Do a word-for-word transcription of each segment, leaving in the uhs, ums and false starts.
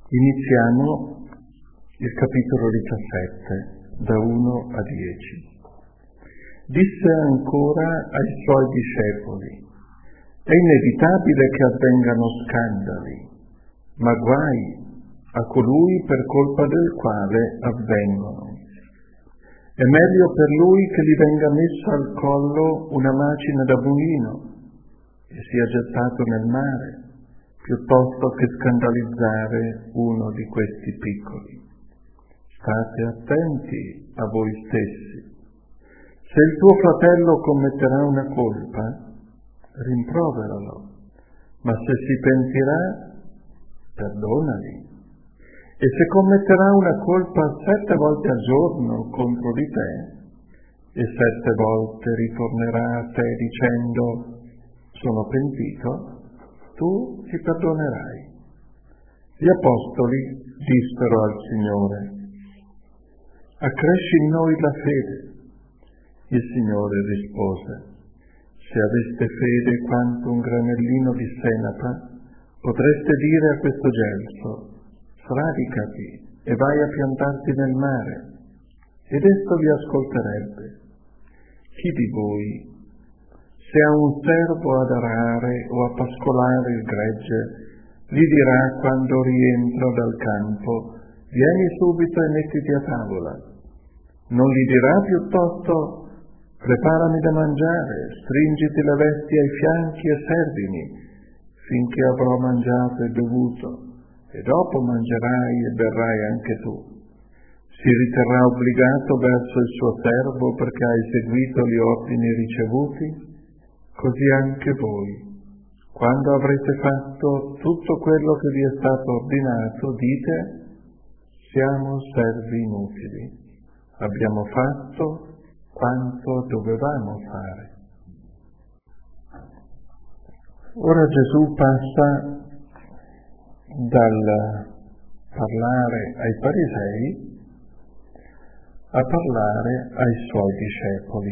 Iniziamo il capitolo diciassette, da uno a dieci. Disse ancora ai suoi discepoli: è inevitabile che avvengano scandali, ma guai a colui per colpa del quale avvengono. È meglio per lui che gli venga messa al collo una macina da mulino e sia gettato nel mare, piuttosto che scandalizzare uno di questi piccoli. State attenti a voi stessi. Se il tuo fratello commetterà una colpa, rimproveralo, ma se si pentirà, perdonali. E se commetterà una colpa sette volte al giorno contro di te, e sette volte ritornerà a te dicendo: sono pentito, tu ti perdonerai. Gli apostoli dissero al Signore: accresci in noi la fede. Il Signore rispose: se aveste fede quanto un granellino di senape, potreste dire a questo gelso: sradicati e vai a piantarti nel mare, ed esso vi ascolterebbe. Chi di voi, se ha un servo ad arare o a pascolare il gregge, gli dirà quando rientra dal campo: vieni subito e mettiti a tavola? Non gli dirà piuttosto: preparami da mangiare, stringiti le vesti ai fianchi e servimi, finché avrò mangiato e bevuto, e dopo mangerai e berrai anche tu. Si riterrà obbligato verso il suo servo perché hai seguito gli ordini ricevuti? Così anche voi, quando avrete fatto tutto quello che vi è stato ordinato, dite: siamo servi inutili, abbiamo fatto quanto dovevamo fare. Ora Gesù passa dal parlare ai farisei a parlare ai suoi discepoli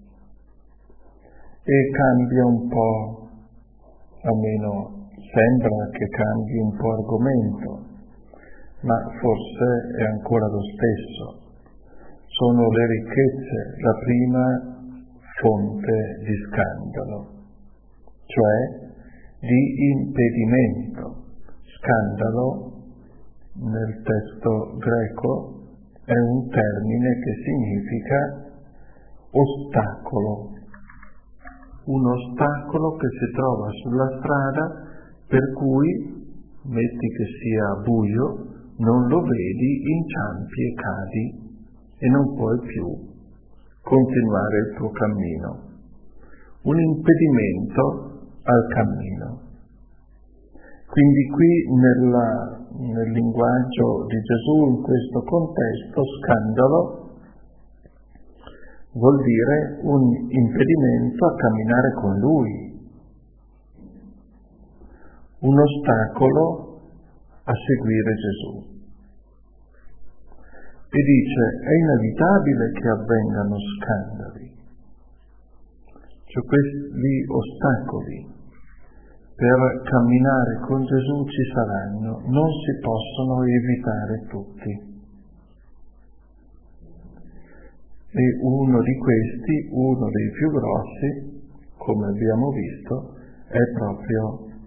e cambia un po', almeno sembra che cambi un po' argomento, ma forse è ancora lo stesso. Sono le ricchezze la prima fonte di scandalo, cioè di impedimento. Scandalo nel testo greco è un termine che significa ostacolo, un ostacolo che si trova sulla strada per cui, metti che sia buio, non lo vedi, inciampi e cadi e non puoi più continuare il tuo cammino. Un impedimento al cammino. Quindi qui nella, nel linguaggio di Gesù, in questo contesto, scandalo vuol dire un impedimento a camminare con Lui, un ostacolo a seguire Gesù. E dice: è inevitabile che avvengano scandali, cioè questi ostacoli per camminare con Gesù ci saranno, non si possono evitare tutti. E uno di questi, uno dei più grossi, come abbiamo visto, è proprio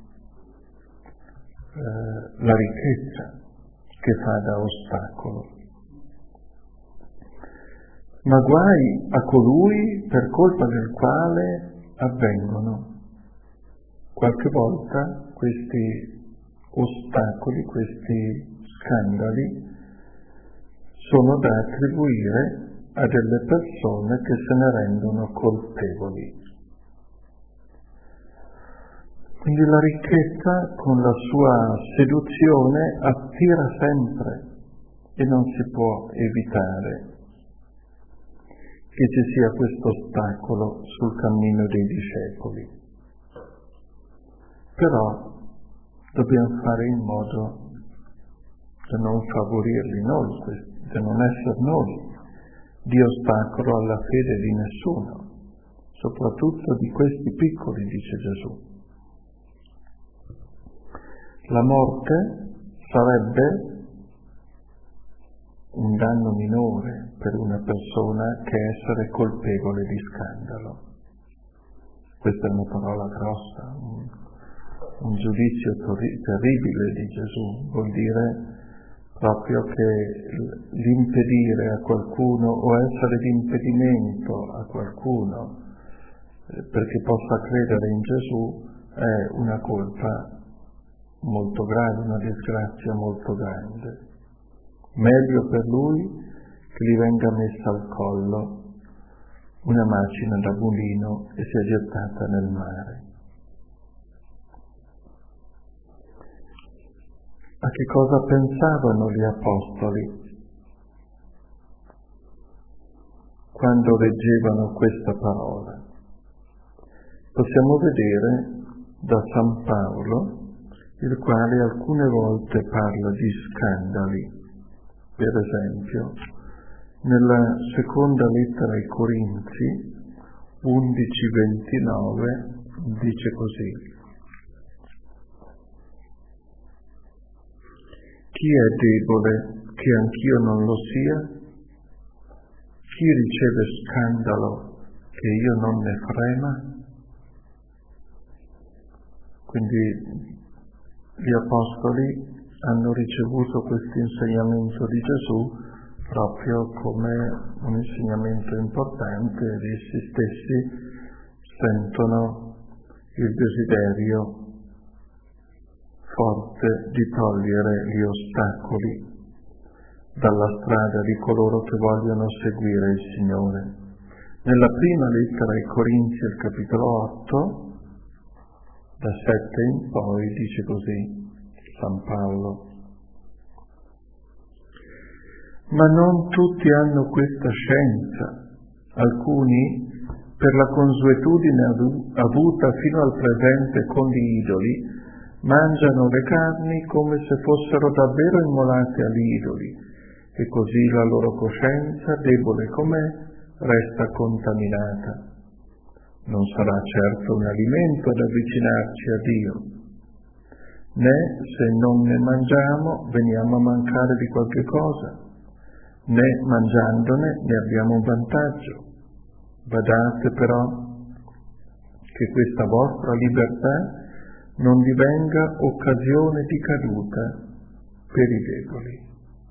eh, la ricchezza che fa da ostacolo. Ma guai a colui per colpa del quale avvengono. Qualche volta questi ostacoli, questi scandali sono da attribuire a delle persone che se ne rendono colpevoli. Quindi la ricchezza con la sua seduzione attira sempre e non si può evitare che ci sia questo ostacolo sul cammino dei discepoli. Però dobbiamo fare in modo da non favorirli noi, da non essere noi di ostacolo alla fede di nessuno, soprattutto di questi piccoli, dice Gesù. La morte sarebbe un danno minore per una persona che essere colpevole di scandalo. Questa è una parola grossa, un, un giudizio tor- terribile di Gesù, vuol dire proprio che l'impedire a qualcuno o essere di impedimento a qualcuno eh, perché possa credere in Gesù è una colpa molto grave, una disgrazia molto grande. Meglio per lui che gli venga messa al collo una macina da mulino e sia gettata nel mare. A che cosa pensavano gli apostoli quando leggevano questa parola? Possiamo vedere da San Paolo, il quale alcune volte parla di scandali. Per esempio, nella seconda lettera ai Corinzi, undici ventinove, dice così: chi è debole che anch'io non lo sia? Chi riceve scandalo che io non ne frema? Quindi gli apostoli hanno ricevuto questo insegnamento di Gesù proprio come un insegnamento importante, ed essi stessi sentono il desiderio forte di togliere gli ostacoli dalla strada di coloro che vogliono seguire il Signore. Nella prima lettera ai Corinzi, al capitolo otto, da sette in poi, dice così San Paolo: ma non tutti hanno questa scienza, alcuni per la consuetudine avuta fino al presente con gli idoli mangiano le carni come se fossero davvero immolate agli idoli, e così la loro coscienza, debole com'è, resta contaminata. Non sarà certo un alimento ad avvicinarci a Dio, né se non ne mangiamo veniamo a mancare di qualche cosa, né mangiandone ne abbiamo un vantaggio. Badate però che questa vostra libertà non divenga occasione di caduta per i deboli.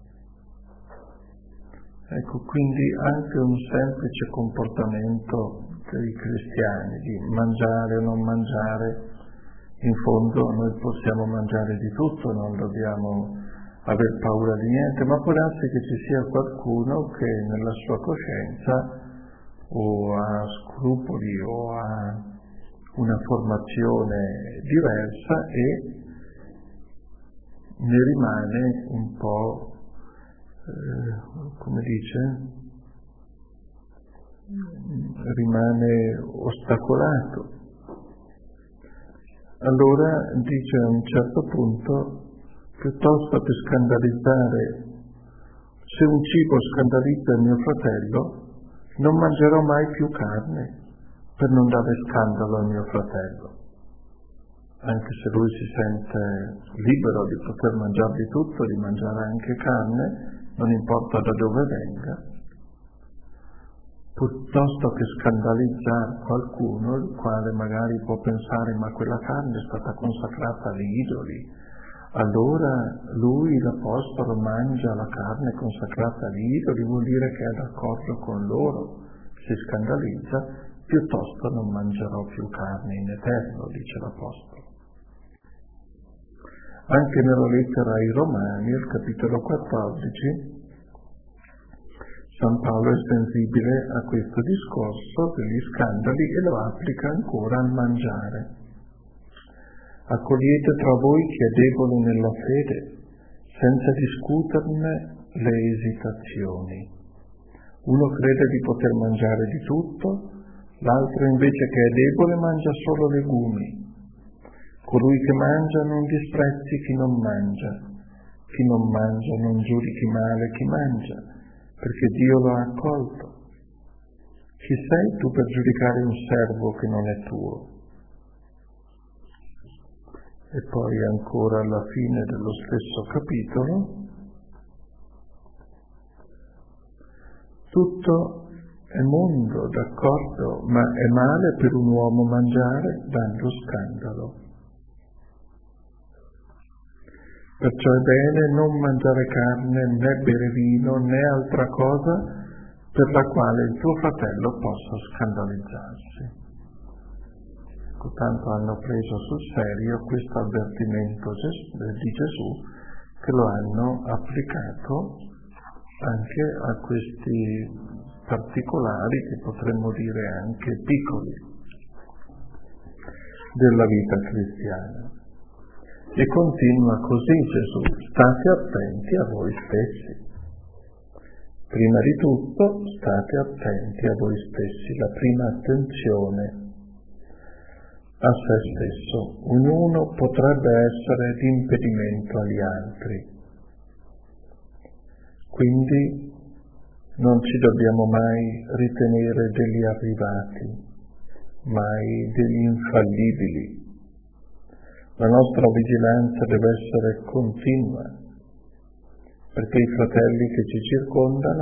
Ecco, quindi anche un semplice comportamento dei cristiani di mangiare o non mangiare, in fondo noi possiamo mangiare di tutto, non dobbiamo aver paura di niente, ma può darsi che ci sia qualcuno che nella sua coscienza o ha scrupoli o ha una formazione diversa e ne rimane un po', eh, come dice, rimane ostacolato. Allora dice a un certo punto, piuttosto che scandalizzare, se un cibo scandalizza il mio fratello, non mangerò mai più carne per non dare scandalo al mio fratello. Anche se lui si sente libero di poter mangiare di tutto, di mangiare anche carne, non importa da dove venga, piuttosto che scandalizzare qualcuno, il quale magari può pensare ma quella carne è stata consacrata agli idoli, allora lui, l'Apostolo, mangia la carne consacrata agli idoli, vuol dire che è d'accordo con loro, si scandalizza, piuttosto non mangerò più carne in eterno, dice l'Apostolo. Anche nella lettera ai Romani, al capitolo quattordici, San Paolo è sensibile a questo discorso degli scandali e lo applica ancora al mangiare. Accogliete tra voi chi è debole nella fede, senza discuterne le esitazioni. Uno crede di poter mangiare di tutto, l'altro invece che è debole mangia solo legumi. Colui che mangia non disprezzi chi non mangia, chi non mangia non giudichi male chi mangia, perché Dio lo ha accolto. Chi sei tu per giudicare un servo che non è tuo? E poi ancora alla fine dello stesso capitolo: tutto è mondo, d'accordo, ma è male per un uomo mangiare dando scandalo. Perciò è bene non mangiare carne, né bere vino, né altra cosa per la quale il tuo fratello possa scandalizzarsi. Ecco, tanto hanno preso sul serio questo avvertimento di Gesù che lo hanno applicato anche a questi particolari, che potremmo dire anche piccoli, della vita cristiana. E continua così Gesù: state attenti a voi stessi. Prima di tutto state attenti a voi stessi, la prima attenzione a se stesso. Ognuno potrebbe essere di impedimento agli altri. Quindi non ci dobbiamo mai ritenere degli arrivati, mai degli infallibili. La nostra vigilanza deve essere continua, perché i fratelli che ci circondano,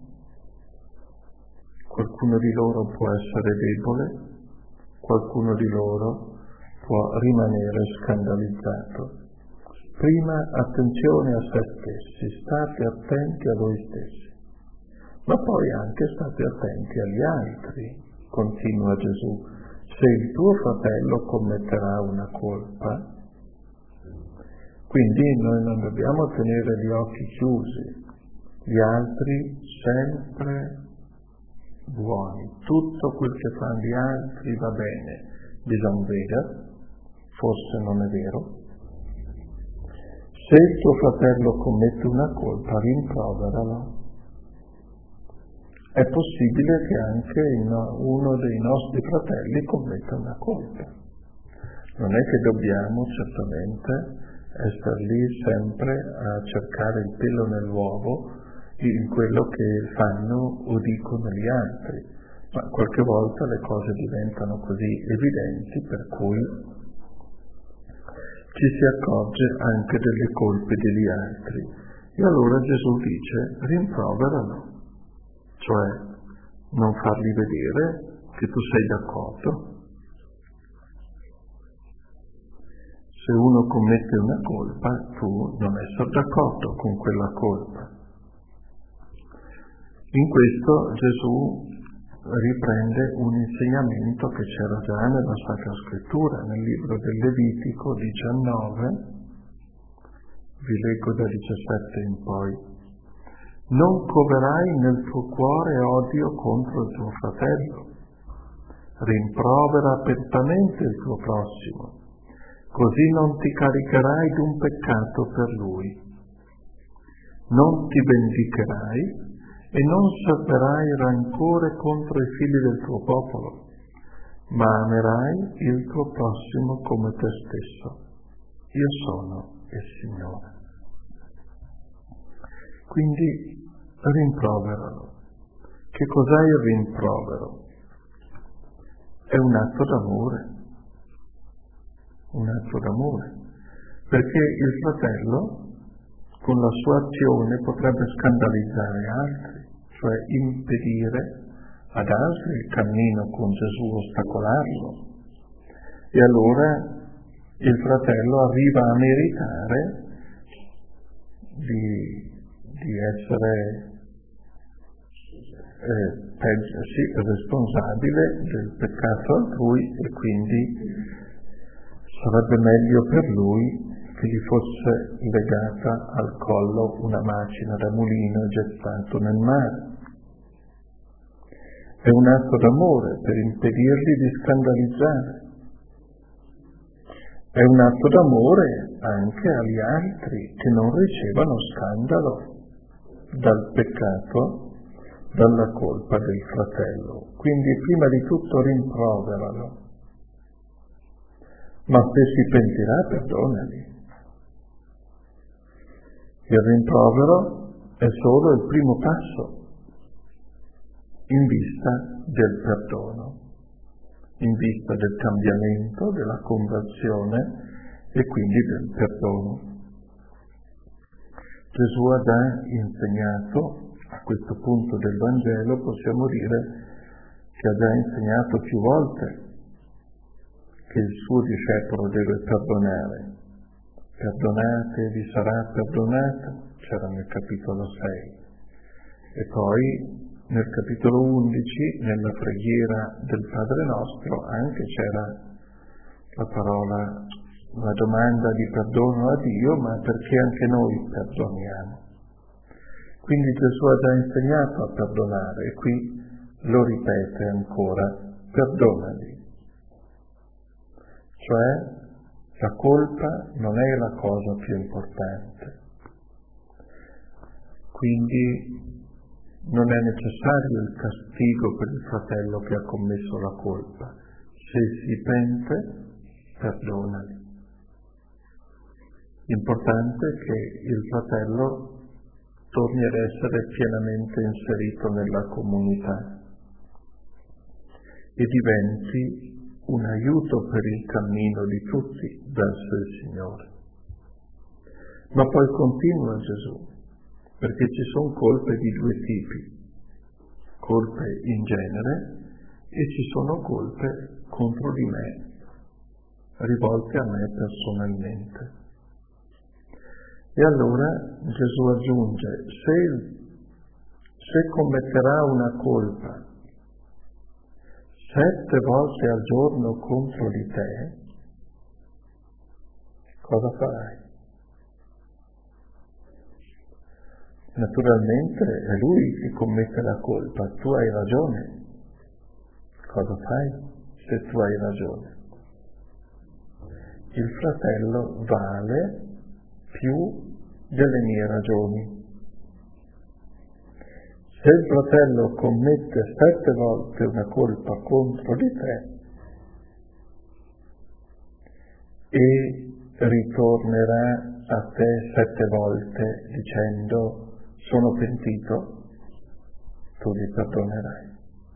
qualcuno di loro può essere debole, qualcuno di loro può rimanere scandalizzato. Prima attenzione a se stessi, state attenti a voi stessi, ma poi anche state attenti agli altri, continua Gesù. Se il tuo fratello commetterà una colpa, quindi noi non dobbiamo tenere gli occhi chiusi, gli altri sempre buoni, tutto quel che fanno gli altri va bene, bisogna vedere, forse non è vero. Se il tuo fratello commette una colpa, rimproveralo. È possibile che anche uno dei nostri fratelli commetta una colpa. Non è che dobbiamo certamente essere lì sempre a cercare il pelo nell'uovo in quello che fanno o dicono gli altri, ma qualche volta le cose diventano così evidenti per cui ci si accorge anche delle colpe degli altri. E allora Gesù dice: rimproveralo. Cioè non fargli vedere che tu sei d'accordo. Se uno commette una colpa, tu non essere d'accordo con quella colpa. In questo Gesù riprende un insegnamento che c'era già nella Sacra Scrittura, nel libro del Levitico diciannove, vi leggo da diciassette in poi. Non coverai nel tuo cuore odio contro il tuo fratello. Rimprovera apertamente il tuo prossimo, così non ti caricherai d'un peccato per lui. Non ti vendicherai e non serberai rancore contro i figli del tuo popolo, ma amerai il tuo prossimo come te stesso. Io sono il Signore. Quindi rimproveralo. Che cos'è il rimprovero? È un atto d'amore, un atto d'amore, perché il fratello con la sua azione potrebbe scandalizzare altri, cioè impedire ad altri il cammino con Gesù, ostacolarlo. E allora il fratello arriva a meritare di di essere eh, peggio, sì, responsabile del peccato altrui, e quindi sarebbe meglio per lui che gli fosse legata al collo una macina da mulino e gettato nel mare. È un atto d'amore per impedirgli di scandalizzare. È un atto d'amore anche agli altri che non ricevano scandalo dal peccato, dalla colpa del fratello. Quindi prima di tutto rimproveralo, ma se si pentirà perdonali. Il rimprovero è solo il primo passo in vista del perdono, in vista del cambiamento, della conversione e quindi del perdono. Gesù ha già insegnato, a questo punto del Vangelo possiamo dire che ha già insegnato più volte che il suo discepolo deve perdonare. Perdonate, vi sarà perdonato, c'era nel capitolo sei. E poi nel capitolo undici, nella preghiera del Padre Nostro, anche c'era la parola, la domanda di perdono a Dio, ma perché anche noi perdoniamo. Quindi Gesù ha già insegnato a perdonare e qui lo ripete ancora, perdonali. Cioè, la colpa non è la cosa più importante. Quindi non è necessario il castigo per il fratello che ha commesso la colpa. Se si pente, perdonali. L'importante è che il fratello torni ad essere pienamente inserito nella comunità e diventi un aiuto per il cammino di tutti verso il Signore. Ma poi continua Gesù, perché ci sono colpe di due tipi, colpe in genere e ci sono colpe contro di me, rivolte a me personalmente. E allora Gesù aggiunge, se, se commetterà una colpa sette volte al giorno contro di te, cosa farai? Naturalmente è lui che commette la colpa, tu hai ragione. Cosa fai se tu hai ragione? Il fratello vale più delle mie ragioni. Se il fratello commette sette volte una colpa contro di te e ritornerà a te sette volte dicendo sono pentito, tu gli perdonerai.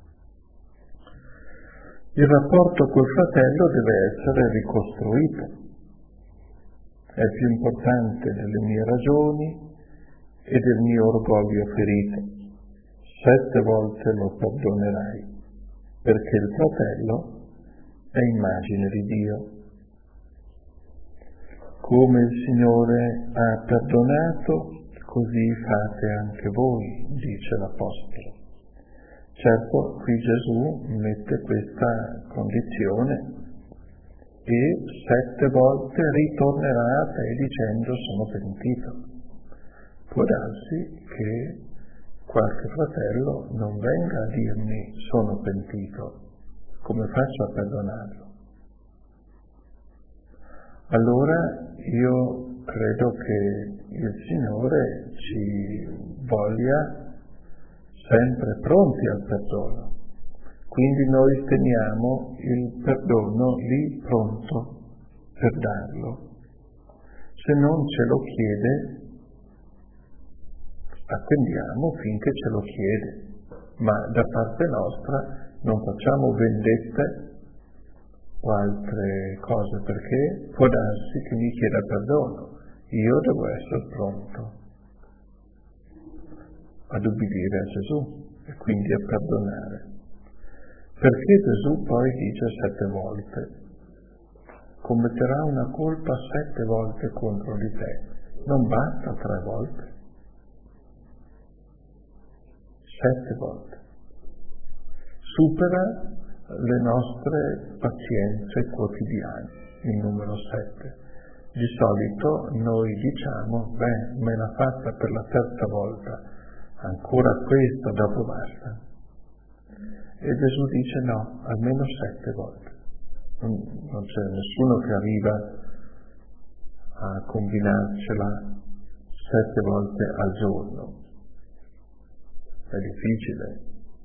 Il rapporto col fratello deve essere ricostruito. È più importante delle mie ragioni e del mio orgoglio ferito. Sette volte lo perdonerai, perché il fratello è immagine di Dio. Come il Signore ha perdonato, così fate anche voi, dice l'Apostolo. Certo, qui Gesù mette questa condizione e sette volte ritornerà a te dicendo sono pentito. Può darsi che qualche fratello non venga a dirmi sono pentito, come faccio a perdonarlo? Allora io credo che il Signore ci voglia sempre pronti al perdono. Quindi noi teniamo il perdono lì pronto per darlo. Se non ce lo chiede, attendiamo finché ce lo chiede, ma da parte nostra non facciamo vendette o altre cose, perché può darsi che mi chieda perdono. Io devo essere pronto ad ubbidire a Gesù e quindi a perdonare. Perché Gesù poi dice sette volte, commetterà una colpa sette volte contro di te, non basta tre volte, sette volte. Supera le nostre pazienze quotidiane, il numero sette. Di solito noi diciamo, beh, me l'ha fatta per la terza volta, ancora questo, dopo basta. E Gesù dice no, almeno sette volte. Non, non c'è nessuno che arriva a combinarcela sette volte al giorno. È difficile.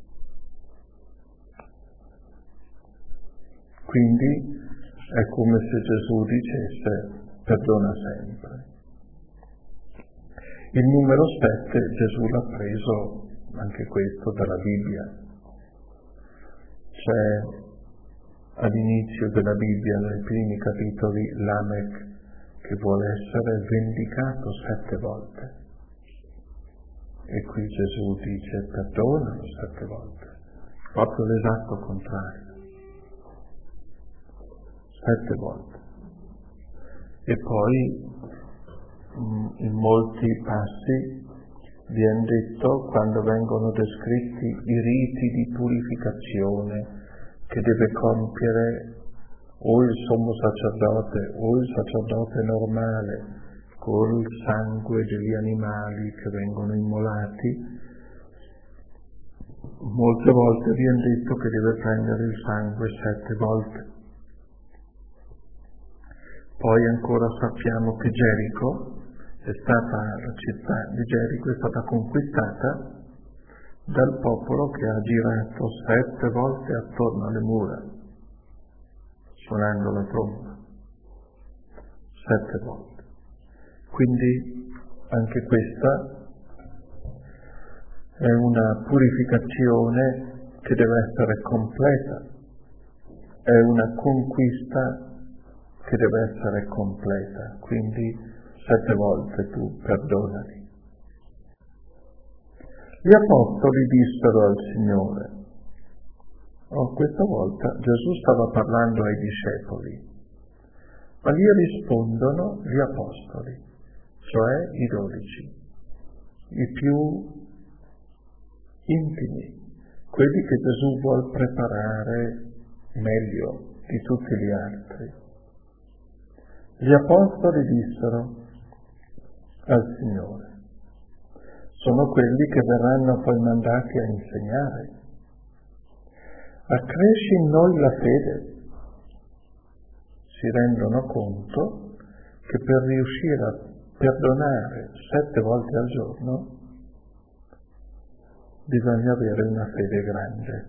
Quindi è come se Gesù dicesse perdona sempre. Il numero sette Gesù l'ha preso anche questo dalla Bibbia. C'è all'inizio della Bibbia, nei primi capitoli, Lamech che vuole essere vendicato sette volte. E qui Gesù dice perdonalo sette volte, proprio l'esatto contrario, sette volte. E poi in molti passi viene detto, quando vengono descritti i riti di purificazione che deve compiere o il sommo sacerdote o il sacerdote normale col sangue degli animali che vengono immolati, molte volte viene detto che deve prendere il sangue sette volte. Poi ancora sappiamo che Gerico è stata, la città di Gerico è stata conquistata dal popolo che ha girato sette volte attorno alle mura, suonando la tromba. Sette volte. Quindi anche questa è una purificazione che deve essere completa, è una conquista che deve essere completa, quindi sette volte tu perdonali. Gli apostoli dissero al Signore, oh, questa volta Gesù stava parlando ai discepoli, ma gli rispondono gli apostoli, cioè i dodici, i più intimi, quelli che Gesù vuol preparare meglio di tutti gli altri. Gli apostoli dissero al Signore, sono quelli che verranno poi mandati a insegnare. Accresci in noi la fede. Si rendono conto che per riuscire a perdonare sette volte al giorno bisogna avere una fede grande.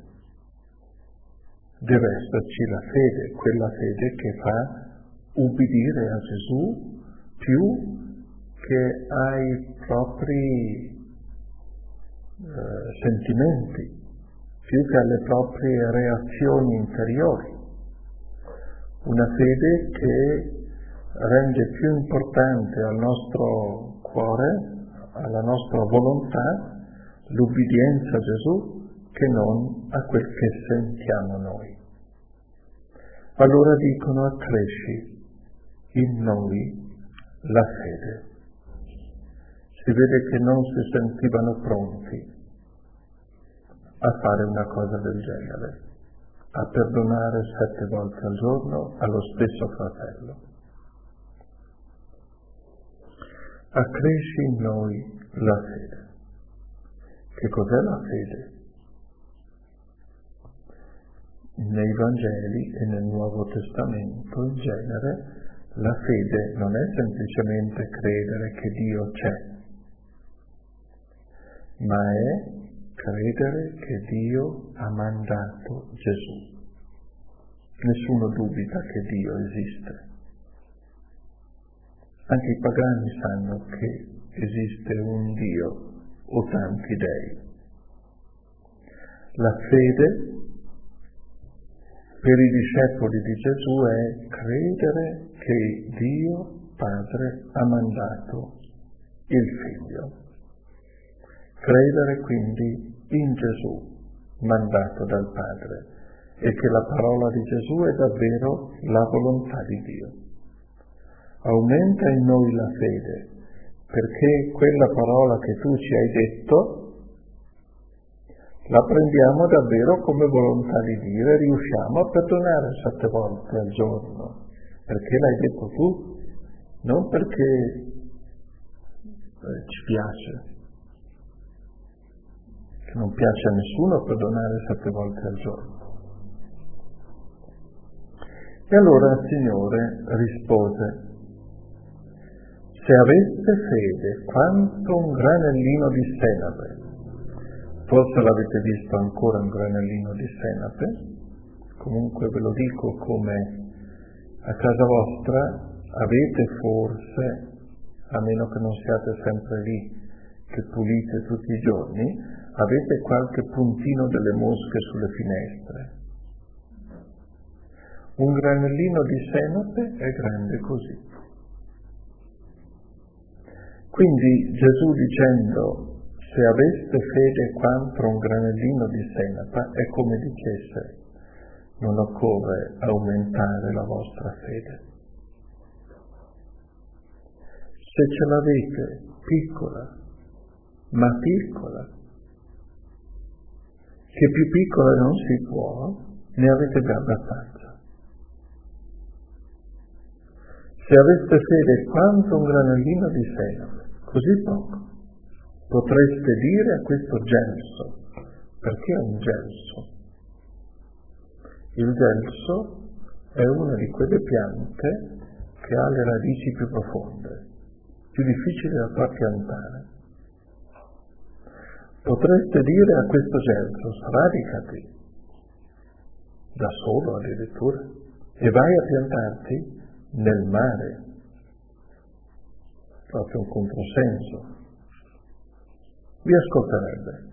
Deve esserci la fede, quella fede che fa ubbidire a Gesù più che ai propri eh, sentimenti, più che alle proprie reazioni interiori. Una fede che rende più importante al nostro cuore, alla nostra volontà, l'ubbidienza a Gesù che non a quel che sentiamo noi. Allora dicono accresci in noi la fede. Si vede che non si sentivano pronti a fare una cosa del genere, a perdonare sette volte al giorno allo stesso fratello. Accresci in noi la fede. Che cos'è la fede? Nei Vangeli e nel Nuovo Testamento in genere la fede non è semplicemente credere che Dio c'è, ma è credere che Dio ha mandato Gesù. Nessuno dubita che Dio esiste. Anche i pagani sanno che esiste un Dio o tanti dei. La fede per i discepoli di Gesù è credere che Dio Padre ha mandato il Figlio. Credere quindi in Gesù, mandato dal Padre, e che la parola di Gesù è davvero la volontà di Dio. Aumenta in noi la fede, perché quella parola che tu ci hai detto la prendiamo davvero come volontà di Dio e riusciamo a perdonare sette volte al giorno, perché l'hai detto tu, non perché eh, ci piace. Non piace a nessuno perdonare sette volte al giorno. E allora il Signore rispose, se aveste fede quanto un granellino di senape, forse l'avete visto ancora un granellino di senape, comunque ve lo dico come a casa vostra avete forse, a meno che non siate sempre lì, che pulite tutti i giorni, avete qualche puntino delle mosche sulle finestre. Un granellino di senape è grande così. Quindi Gesù dicendo se aveste fede quanto un granellino di senape è come dicesse non occorre aumentare la vostra fede. Se ce l'avete piccola, ma piccola, che più piccola non si può, ne avete già abbastanza. Se aveste fede quanto un granellino di senape, così poco, potreste dire a questo gelso, perché è un gelso? Il gelso è una di quelle piante che ha le radici più profonde, più difficili da far piantare. Potreste dire a questo gelso, sradicati, da solo addirittura, e vai a piantarti nel mare. Proprio un controsenso. Vi ascolterebbe.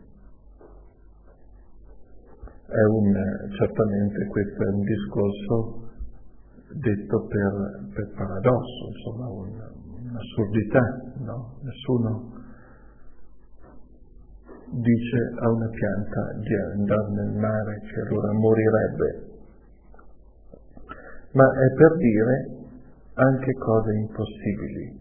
È un, certamente questo è un discorso detto per, per paradosso, insomma un, un'assurdità, no? Nessuno dice a una pianta di andare nel mare che allora morirebbe, ma è per dire anche cose impossibili.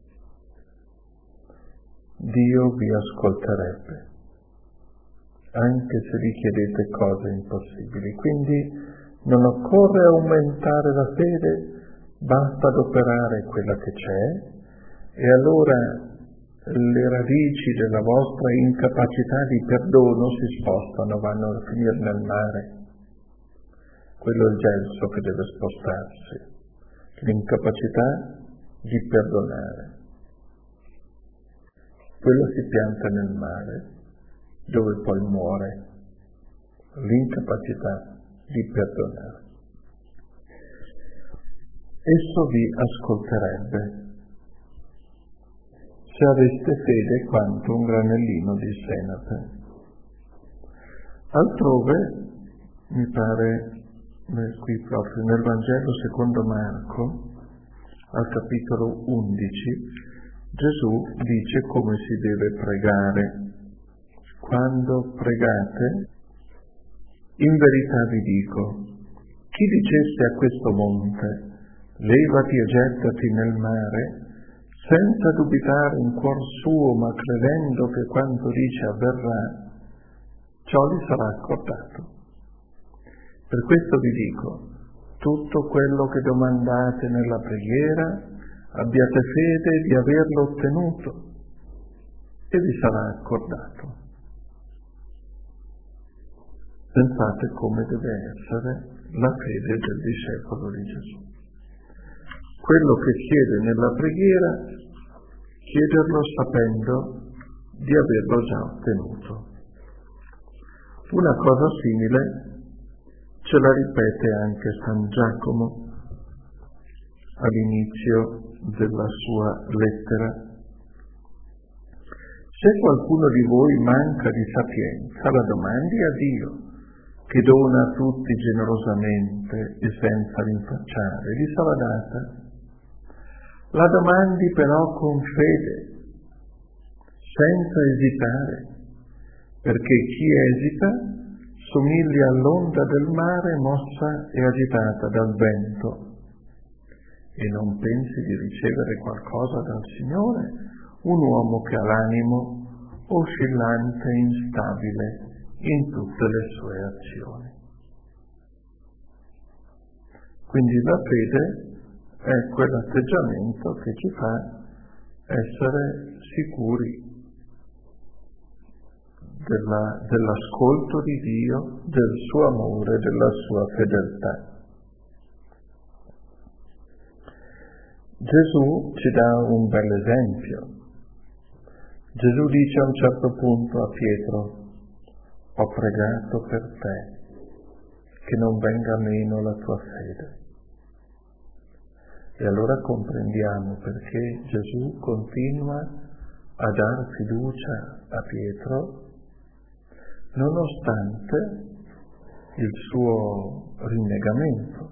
Dio vi ascolterebbe, anche se vi chiedete cose impossibili. Quindi non occorre aumentare la fede, basta adoperare quella che c'è e allora le radici della vostra incapacità di perdono si spostano, vanno a finire nel mare. Quello è il gelso che deve spostarsi, l'incapacità di perdonare. Quello si pianta nel mare, dove poi muore, l'incapacità di perdonare. Esso vi ascolterebbe se aveste fede quanto un granellino di senape. Altrove, mi pare, qui proprio nel Vangelo secondo Marco, al capitolo undici, Gesù dice come si deve pregare. Quando pregate, in verità vi dico, chi dicesse a questo monte, levati e gettati nel mare, senza dubitare in cuor suo, ma credendo che quanto dice avverrà, ciò gli sarà accordato. Per questo vi dico, tutto quello che domandate nella preghiera, abbiate fede di averlo ottenuto e vi sarà accordato. Pensate come deve essere la fede del discepolo di Gesù. Quello che chiede nella preghiera, chiederlo sapendo di averlo già ottenuto. Una cosa simile ce la ripete anche San Giacomo all'inizio della sua lettera. Se qualcuno di voi manca di sapienza, la domandi a Dio, che dona a tutti generosamente e senza rinfacciare, gli sarà data. La domandi però con fede, senza esitare, perché chi esita somiglia all'onda del mare mossa e agitata dal vento. E non pensi di ricevere qualcosa dal Signore, un uomo che ha l'animo oscillante e instabile in tutte le sue azioni. Quindi la fede è quell'atteggiamento che ci fa essere sicuri della, dell'ascolto di Dio, del suo amore, della sua fedeltà. Gesù ci dà un bel esempio. Gesù dice a un certo punto a Pietro, ho pregato per te, che non venga meno la tua fede. E allora comprendiamo perché Gesù continua a dar fiducia a Pietro, nonostante il suo rinnegamento.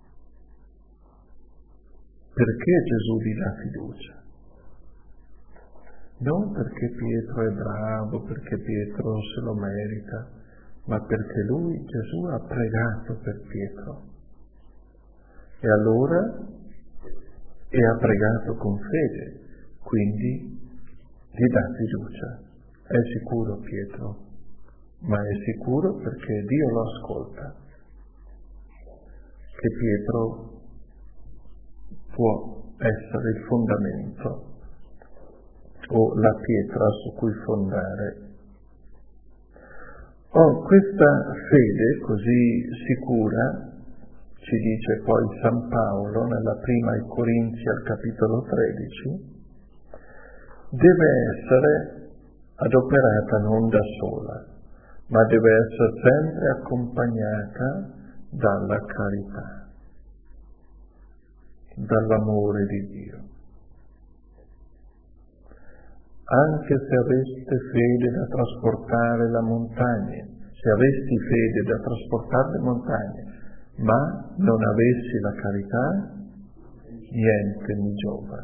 Perché Gesù gli dà fiducia? non perché Pietro è bravo, perché Pietro se lo merita, ma perché lui, Gesù, ha pregato per Pietro. E allora, e ha pregato con fede, quindi gli dà fiducia. È sicuro Pietro, ma è sicuro perché Dio lo ascolta, che Pietro può essere il fondamento o la pietra su cui fondare. Oh, questa fede così sicura, ci dice poi San Paolo nella prima ai Corinzi al capitolo tredici, deve essere adoperata non da sola, ma deve essere sempre accompagnata dalla carità, dall'amore di Dio. Anche se aveste fede da trasportare la montagna, se avessi fede da trasportare le montagne, ma non avessi la carità, niente mi giova.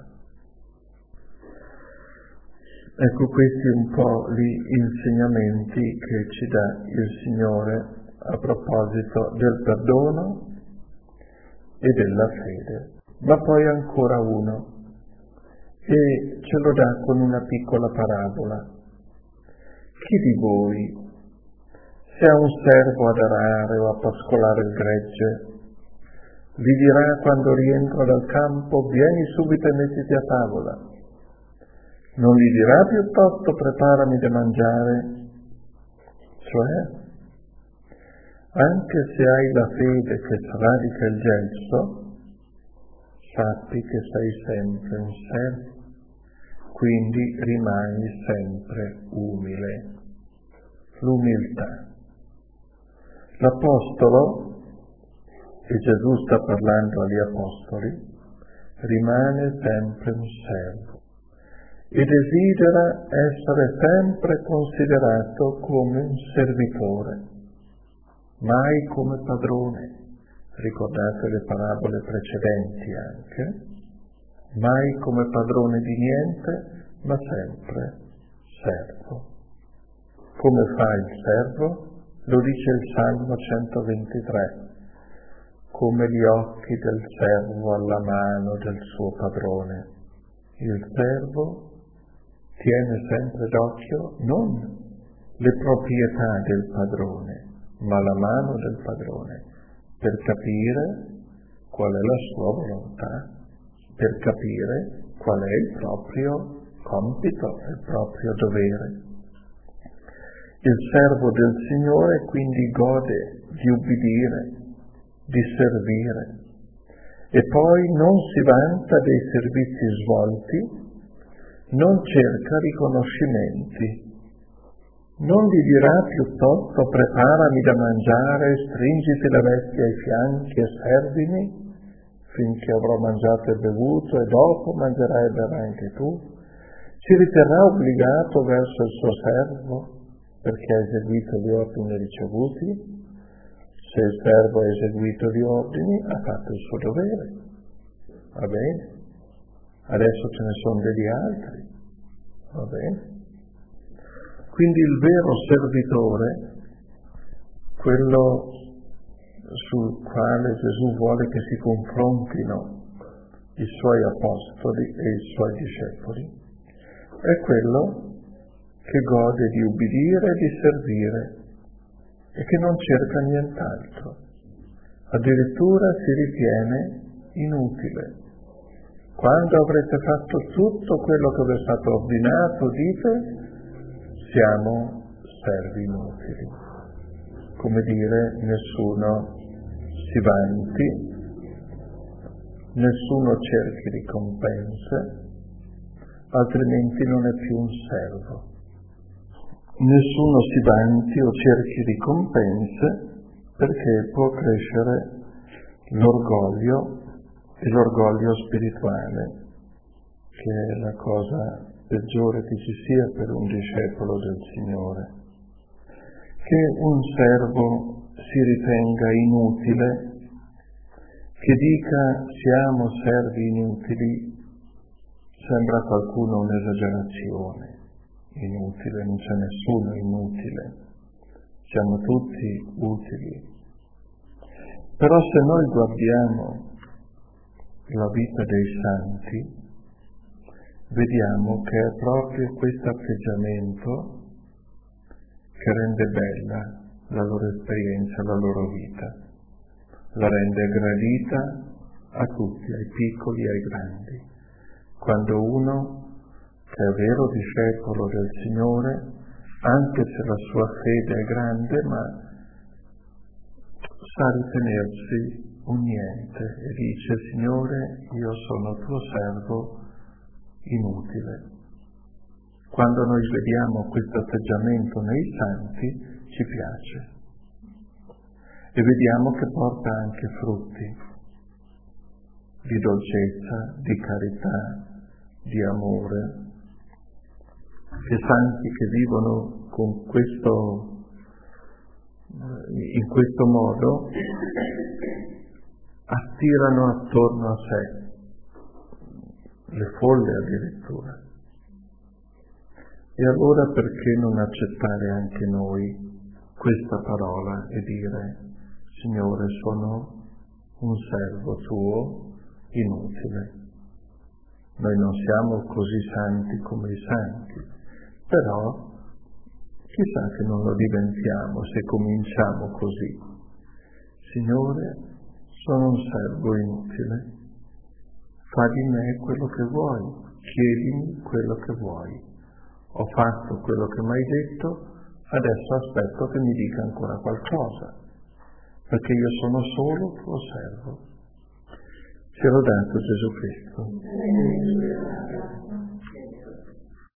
Ecco, questi un po' gli insegnamenti che ci dà il Signore a proposito del perdono e della fede. Ma poi ancora uno, e ce lo dà con una piccola parabola. Chi di voi, se ha un servo ad arare o a pascolare il gregge, gli dirà quando rientra dal campo: vieni subito e mettiti a tavola? Non gli dirà piuttosto: preparami da mangiare? Cioè, anche se hai la fede che sradica il gelso, sappi che sei sempre un servo, quindi rimani sempre umile. L'umiltà. L'Apostolo, e Gesù sta parlando agli Apostoli, rimane sempre un servo e desidera essere sempre considerato come un servitore, mai come padrone. Ricordate le parabole precedenti anche, mai come padrone di niente, ma sempre servo. Come fa il servo? Lo dice il Salmo centoventitré, come gli occhi del servo alla mano del suo padrone. Il servo tiene sempre d'occhio non le proprietà del padrone, ma la mano del padrone, per capire qual è la sua volontà, per capire qual è il proprio compito, il proprio dovere. Il servo del Signore quindi gode di ubbidire, di servire, e poi non si vanta dei servizi svolti, non cerca riconoscimenti. Non gli dirà piuttosto: preparami da mangiare, stringiti le vesti ai fianchi e servimi finché avrò mangiato e bevuto, e dopo mangerai e berrai anche tu. Si riterrà obbligato verso il suo servo perché ha eseguito gli ordini ricevuti? Se il servo ha eseguito gli ordini, ha fatto il suo dovere. Va bene? Adesso ce ne sono degli altri. Va bene? Quindi il vero servitore, quello sul quale Gesù vuole che si confrontino i suoi apostoli e i suoi discepoli, è quello che gode di ubbidire e di servire e che non cerca nient'altro. Addirittura si ritiene inutile. Quando avrete fatto tutto quello che vi è stato ordinato, dite: siamo servi inutili. Come dire, nessuno si vanti, nessuno cerchi ricompense, altrimenti non è più un servo. Nessuno si vanti o cerchi ricompense, perché può crescere l'orgoglio, e l'orgoglio spirituale, che è la cosa peggiore che ci sia per un discepolo del Signore. Che un servo si ritenga inutile, che dica siamo servi inutili, sembra a qualcuno un'esagerazione. inutile, non c'è nessuno inutile, siamo tutti utili. Però se noi guardiamo la vita dei santi, vediamo che è proprio questo atteggiamento che rende bella la loro esperienza, la loro vita, la rende gradita a tutti, ai piccoli e ai grandi. Quando uno che è vero discepolo del Signore, anche se la sua fede è grande, ma sa ritenersi un niente e dice: Signore, io sono tuo servo inutile. Quando noi vediamo questo atteggiamento nei santi, ci piace e vediamo che porta anche frutti di dolcezza, di carità, di amore. E santi che vivono con questo, in questo modo, attirano attorno a sé le folle addirittura. E allora perché non accettare anche noi questa parola e dire: Signore, sono un servo tuo inutile. Noi non siamo così santi come i santi, però chissà che non lo diventiamo se cominciamo così. Signore, sono un servo inutile, fa di me quello che vuoi, chiedimi quello che vuoi. Ho fatto quello che mi hai detto, adesso aspetto che mi dica ancora qualcosa, perché io sono solo tuo servo. Sia lodato Gesù Cristo.